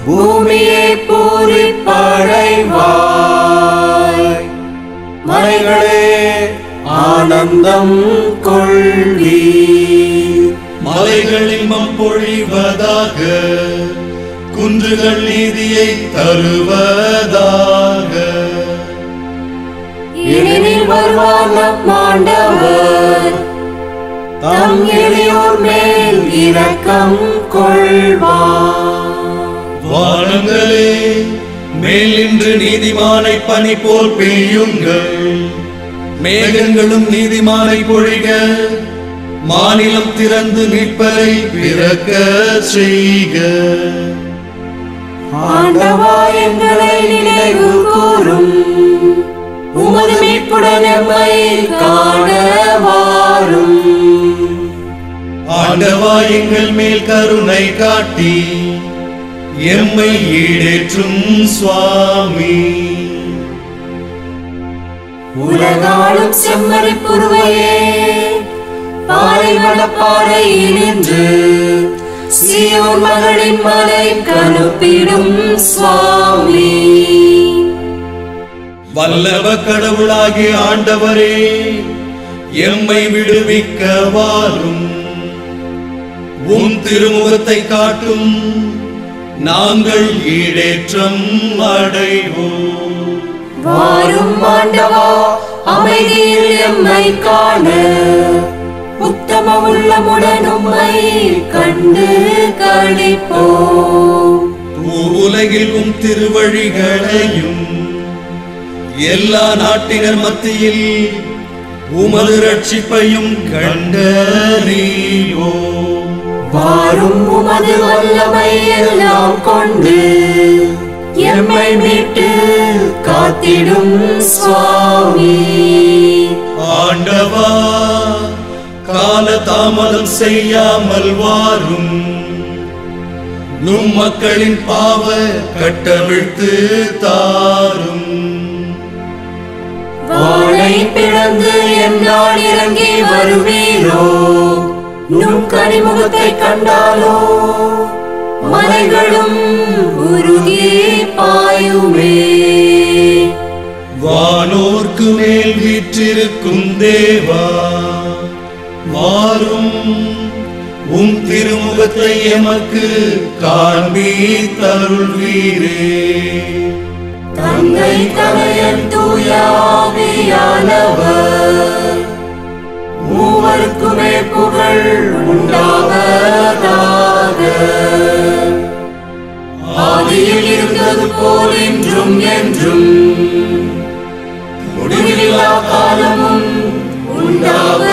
பூமியே பூரிப்படைவாய். மலைகளே ஆனந்தம் கொள்வீர். மலைகள் இன்பம் பொழிவதாக, குன்றுகள் நீதியை தருவதாக. ஏனெனில் வருவார் நம் ஆண்டவர், தம் எளியோர் மேல் இரக்கம் கொள்வார். வானங்களே மேல் நின்று நீதிமானை பனி போல் பெய்யுங்கள். மேகங்களும் நீதிமானை பொழிக. மாநிலம் திறந்து மீட்பரை பிறக்க செய்க. ஆண்டவா, எங்களை நினைவு கூரும். உமது மீட்புடன் எம்மை காண வாரும். ஆண்டவா, எங்கள் மேல் கருணை காட்டி எம்மை ஈடேற்றும் சுவாமி. உலகாளும் செம்மறி புருவையே, பாலைவன பாறையில் நின்று சீயோன் மகளின் மலை கனுப்பிடும் சுவாமி. வல்லவ கடவுளாகிய ஆண்டவரே, எம்மை விடுவிக்க வாரும். உம் திருமுகத்தை காட்டும், நாங்கள் ஈடேற்றம் அடைவோம். வாரும் ஆண்டவா, அமைதியில் எம்மை காண உத்தம உள்ளமுடன் உம்மை கண்டு களிப்போம். உலகில் உம் திருவழிகளையும் எல்லா நாட்டினர் மத்தியில் உமது ரட்சிப்பையும் கண்டறிவோம். வாரும் உமது வல்லமை எல்லாம் கொண்டு எம்மை மீட்டு காத்திடும் சுவாமி. ஆண்டவா, கால தாமதம் செய்யாமல் வாரும். நும் மக்களின் பாவ கட்டவிழ்த்து தாரும். வாளை பிளந்து என்னால் இறங்கி வருவீரோ? நும் கனிமுகத்தை கண்டாலோ மலைகளும் உருகி பாயுமே. வானோர்க்கு மேல் வீற்றிருக்கும் தேவா, வாரும். உம் திருமுகத்தை எமக்கு காண்பித்தருள்வீரே. தந்தை தனையன் தூய ஆவியானவர் மூவருக்குமே புகழ் உண்டாவதாக. ஆதியில் இருந்தது போல் இன்றும் என்றும் முடிவில்லா காலமும் உண்டாவதாக.